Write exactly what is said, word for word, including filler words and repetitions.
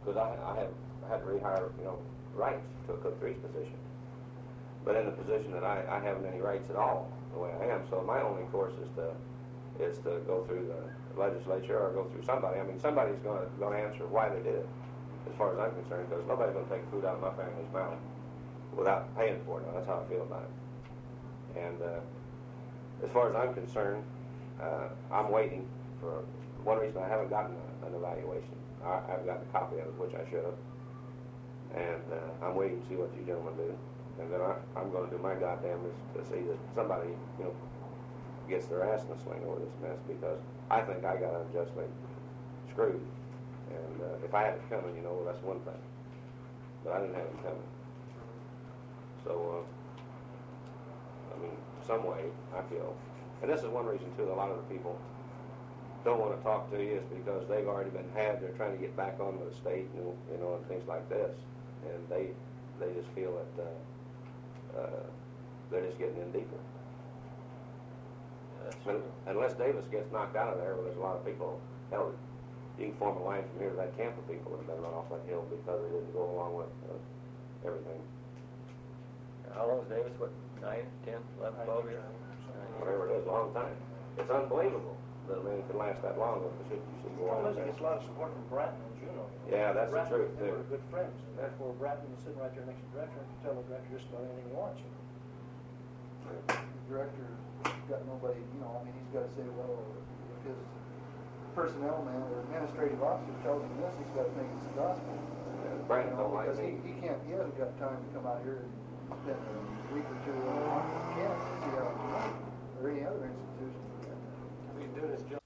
because I, I have I had to rehire, you know, rights to a cook three's position. But in the position that I, I haven't any rights at all, the way I am, so my only course is to is to go through the legislature or go through somebody. I mean, somebody's going to going to answer why they did it, as far as I'm concerned, because nobody's going to take food out of my family's mouth without paying for it. Now, that's how I feel about it. And uh, as far as I'm concerned, uh, I'm waiting for one reason I haven't gotten a, an evaluation. I, I've gotten a copy of it, which I should have. And uh, I'm waiting to see what you gentlemen do. And then I, I'm going to do my goddamnedest to see that somebody, you know, gets their ass in a sling over this mess, because I think I got unjustly screwed. And uh, if I had it coming, you know, well, that's one thing. But I didn't have it coming. So, uh, I mean, some way, I feel, and this is one reason, too, that a lot of the people don't want to talk to you, is because they've already been had. They're trying to get back on the state, and, you know, and things like this. And they they just feel that uh, uh, they're just getting in deeper. That's And, unless Davis gets knocked out of there, well, there's a lot of people, hell, you can form a line from here to that camp of people that have been run off that hill because they didn't go along with uh, everything. How long is Davis? What, nine, ten, eleven, twelve years? Whatever it is, a long time. It's unbelievable that a man can last that long with the shit you see go on. Well, he gets a lot of support from Bratton and Juneau. Yeah, that's the Bratton, truth, they too. were good friends, and therefore Bratton was sitting right there next to the director and could tell the director just about anything he wants. The director got nobody, you know, I mean, he's got to say, well, if his personnel man or administrative officer tells him this, he's got to think it's the gospel. Yeah, Brandon You know, don't like because he, me. he can't, he hasn't got time to come out here and spend a week or two on camp to see how it's done, or any other institution. He's doing his job.